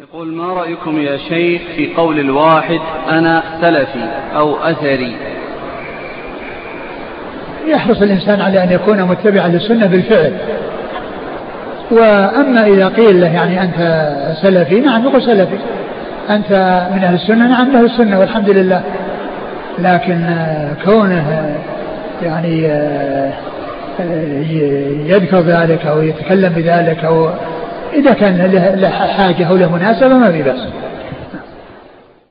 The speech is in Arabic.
يقول: ما رأيكم يا شيخ في قول الواحد أنا سلفي أو أثري؟ يحرص الإنسان على أن يكون متبعا للسنة بالفعل. وأما إذا قيل له يعني أنت سلفي، نعم يقول سلفي. أنت من أهل السنة، نعم من أهل السنة والحمد لله. لكن كونه يعني يذكر ذلك أو يتكلم بذلك أو إذا كان له حاجة أو له مناسبة ما في بأس.